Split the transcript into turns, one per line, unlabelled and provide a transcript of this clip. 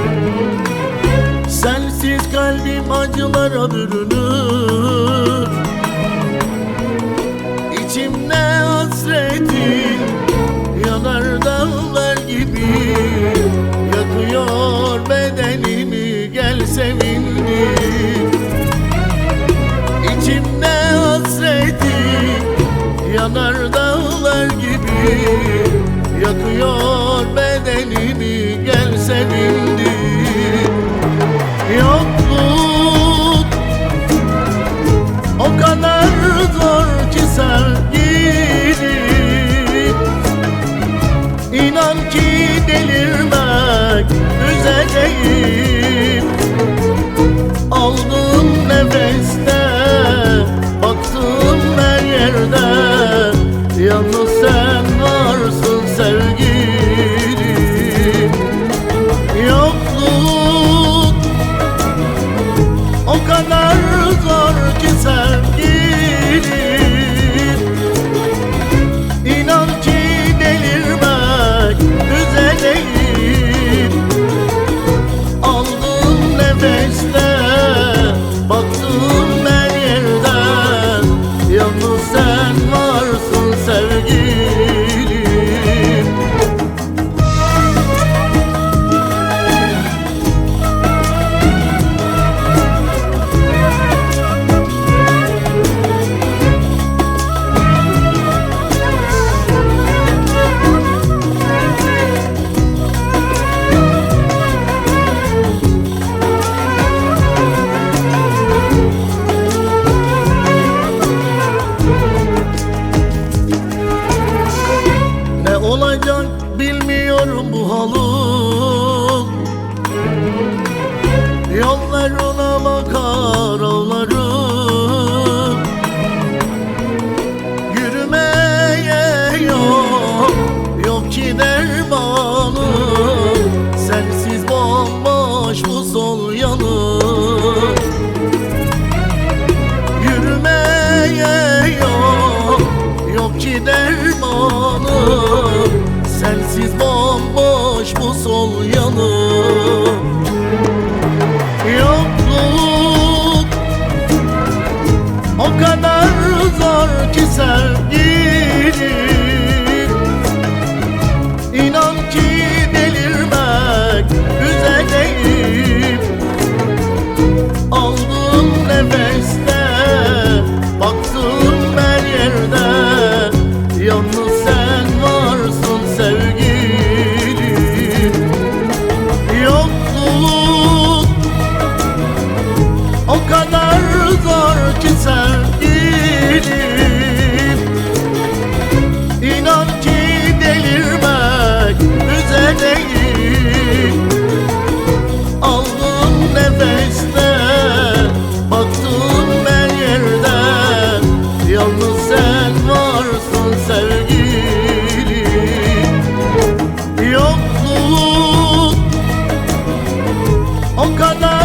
Sensiz kalbim acılara bürünür. İçimde hasretin yanar dağlar gibi, yakıyor bedenimi, gel sevindir. İçimde hasretin yanar dağlar gibi, yakıyor bedenimi, gel sevindir. Yokluk o kadar zor ki sevgilim, İnan ki delirmek üzereyim. Aldığım nefeste, baktım her yerde, yalnız sen varsın sevgilim. Yokluk o kadar zor ki sevgilim, İnan ki delirmek üzereyim. Aldığım nefeste, baktım her yerden, yalnız sen varsın sevgilim. Ne olacak bilmiyorum bu halım, yollarına bakar ağlarım. Yürümeye yok ki dermanım, sensiz bomboş bu sol yanım. Yürümeye yok ki dermanım, sensiz bomboş bu sol yanım. Yokluk o kadar zor ki sevgilim, İnan ki delirmek üzereyim. Aldığım nefeste, baktım her yerde, yalnız sen varsın sevgilim. Yokluk o kadar zor ki sevgilim, İnan ki delirmek üzereyim. Aldığım nefeste, baktım her yerde, yalnız sen varsın sevgilim. Yokluk o kadar